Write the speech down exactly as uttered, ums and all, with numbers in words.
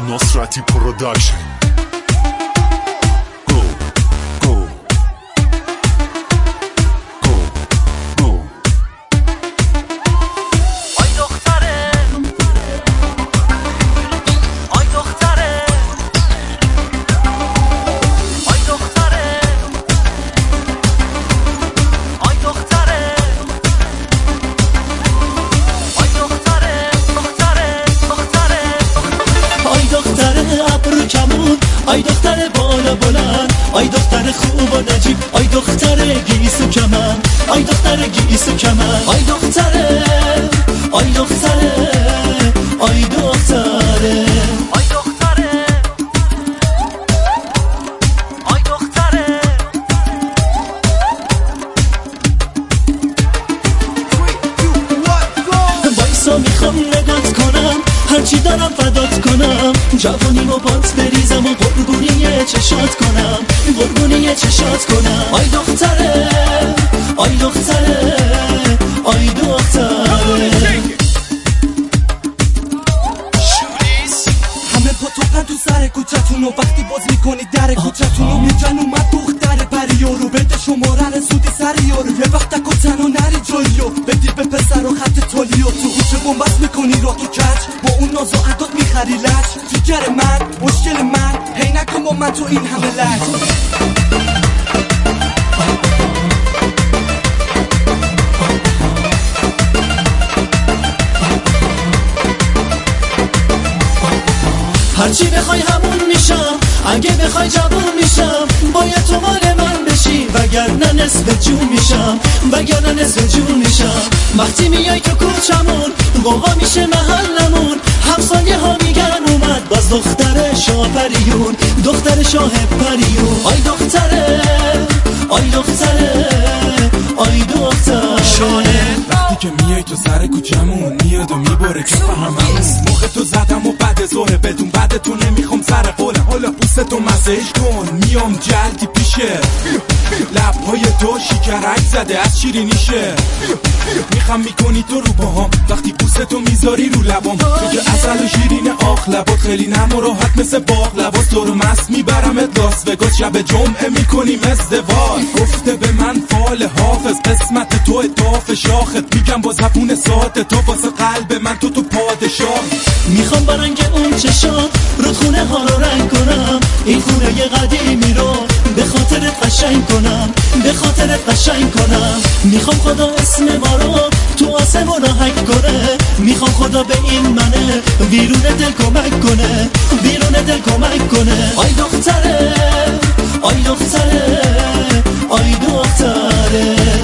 Nosrati Production. Go, go, go, go. آی دختره آی دختره آی دختره آی دختره آی دختره دختره دختره آی دختره ابرو کمون، آی دختره بالا بلند، آی دختره خوب و نجیب، آی دختره گیس و کمن، آی دختره گیس و کمن، آی دختره آی دختره آی دختره آی دختره آی دختره وایسا میخوام نگات کنم، هرچی دارم فدات کنم، جوانیمو بات بریزم و قربونی چشات کنم، قربونی چشات کنم. آی دختره آی دختره آی دختره همه پاتوقن تو سر کوچتونو، وقتی باز میکنی در کوچتونو میگن اومد دختر پریارو، بده شماره رسودی سر یارو، یه وقت کتن و نری جاییو بدی به پسر و خط تالیو، تو کوچه بومبست میکنی را تو کچ، با اون ناز و عداد میخری لچ، جیگر من مشکل من، هی نکن با من تو این همه لچ. هرچی بخوای همون میشم، اگه بخوای جوون میشم، باید تو مال من بشی، وگرنه نصف جون میشم، وگرنه نصف جون میشم. وقتی میای تو کوچمون قوقا میشه محلمون، همسایه ها میگن اومد باز دختر شاه پریون، دختر شاه پریون. آی دختره آی دختره آی دختره شانه وقتی که میای تو سر کوچمون، میاد و میبره که فهممون، موقع تو زدم و بعد زهره بدون بعد تو نمیخوام سر قولم، حالا پوستتو مسیج کن، میام جلدی پیشه، لبهای تو شکرک زده از شیرینیشه، میخوام میکنی تو رو باهام، وقتی پوستتو میذاری رو لبام، تو که اصل و شیرین آخ، لبات خیلی نرم و راحت مثل باغ، لباس تو رو مست میبرمت لاس وگاس، شب جمعه میکنیم ازدواج، گفته به من فال حافظ، قسمت تو اتاف شاخت، میگم با زبون ساده تو واسه قلب من تو تو پادشاه. میخوام با رنگ اون چشام رودخونه ها رو رنگ کنم، این خونه ی قدیمی رو به خاطرت قشنگ کنم، به خاطرت قشنگ کنم. میخوام خدا اسم ما رو تو آسمون هک کنه، میخوام خدا به این منه بیرون دل کمک کنه، بیرون دل کمک کنه. آی دختره آی دختره آی دختره